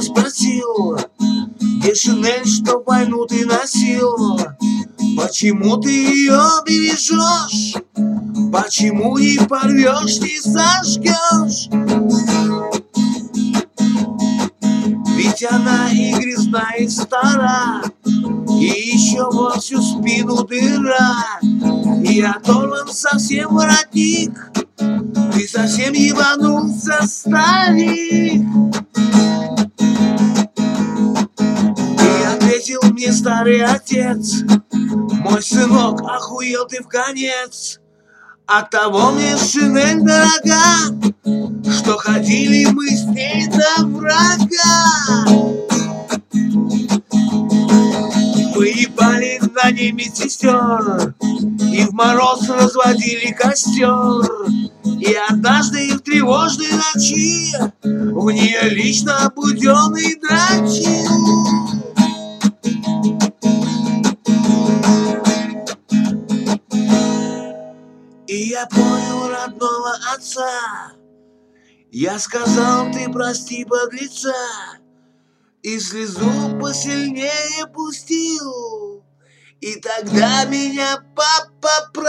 мама спросила: где Шинель, что войну ты носил? Почему ты ее бережешь? Почему не порвешь, не сожгешь? Ведь она и грязна, и стара, и еще во всю спину дыра. И оторван совсем воротник, ты совсем ебанулся, старик. И ответил мне старый отец: мой сынок, охуел ты вконец. Оттого мне Шинель дорога, что ходили мы с ней до врага. Мы ебали на ней медсестер и в мороз разводили костер. И однажды в тревожной ночи в нее лично буденный дрочил. И я понял родного отца. Я сказал: ты прости, подлеца. И слезу посильнее пустил. И тогда меня папа